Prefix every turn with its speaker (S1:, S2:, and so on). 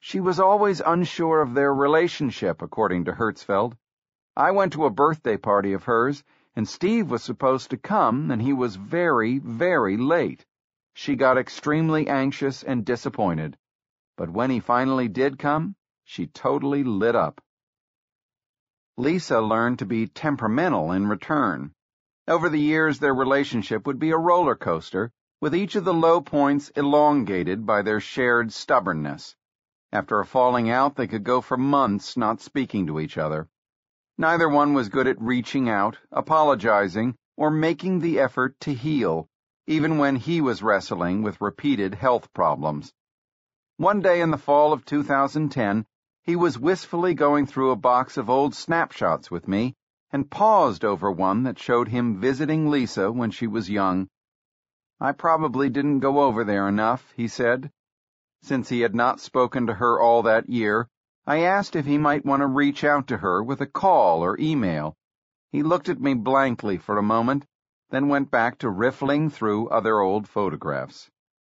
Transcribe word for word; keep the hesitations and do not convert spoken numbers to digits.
S1: She was always unsure of their relationship, according to Hertzfeld. I went to a birthday party of hers, and Steve was supposed to come, and he was very, very late. She got extremely anxious and disappointed. But when he finally did come, she totally lit up. Lisa learned to be temperamental in return. Over the years, their relationship would be a roller coaster, with each of the low points elongated by their shared stubbornness. After a falling out, they could go for months not speaking to each other. Neither one was good at reaching out, apologizing, or making the effort to heal, even when he was wrestling with repeated health problems. One day in the fall of two thousand ten, he was wistfully going through a box of old snapshots with me and paused over one that showed him visiting Lisa when she was young. I probably didn't go over there enough, he said. Since he had not spoken to her all that year, I asked if he might want to reach out to her with a call or email. He looked at me blankly for a moment, then went back to riffling through other old photographs.